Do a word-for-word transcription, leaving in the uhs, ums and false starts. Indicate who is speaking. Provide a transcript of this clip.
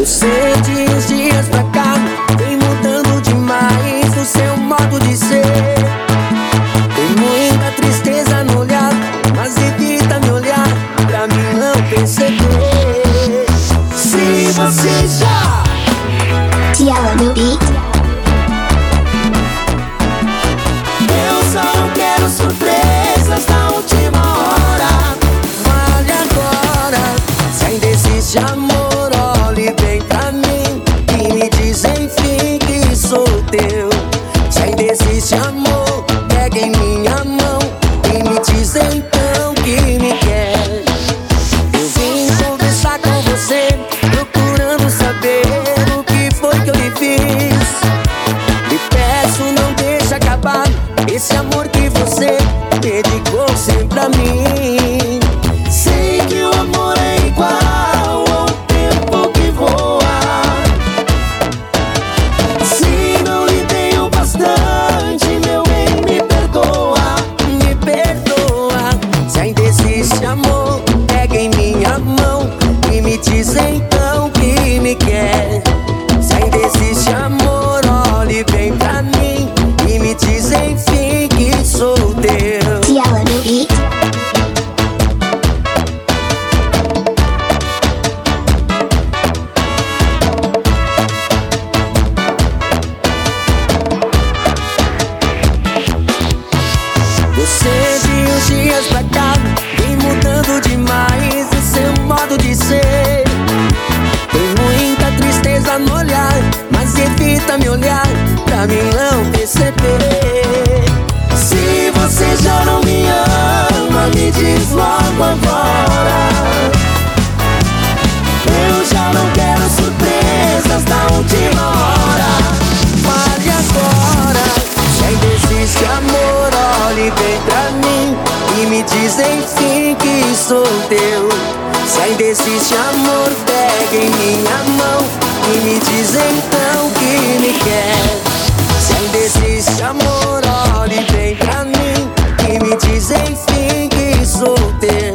Speaker 1: Você de uns dias pra cá vem mudando demais o seu modo de ser. Tem muita tristeza no olhar, mas evita me olhar pra mim não perceber. Se você já
Speaker 2: Tiela no beat.
Speaker 1: Eu só não quero surpresas na última hora. Fale agora, se ainda existe amor, olhe bem pra mim e me diz enfim que sou teu. Se ainda existe amor, pega em minha mão e me diz então que me quer. Eu vim conversar com você, procurando saber o que foi que eu lhe fiz. Lhe peço, não deixe acabar esse amor que você dedicou sempre a mim. Sei que o amor é igual ao tempo que voa. Se não lhe dei o bastante, meu bem, me perdoa, me perdoa. Se ainda existe amor, pega em minha mão e me diz então que me quer. Se ainda existe amor, olhe bem pra mim e me diz enfim que sou teu.
Speaker 2: Tiela no beat.
Speaker 1: Você de uns dias pra cá vem mudando demais o seu modo de ser. Tem muita tristeza no olhar, mas evita me olhar pra mim não perceber. Se você já não me ama, me diz logo agora. Eu já não quero surpresas na última hora. Fale agora, se ainda existe amor, olhe bem pra mim e me diz enfim que sou teu. Se ainda existe amor, pega em minha mão e me diz então que me quer. Se ainda existe amor, olhe bem pra mim e me diz enfim que sou teu.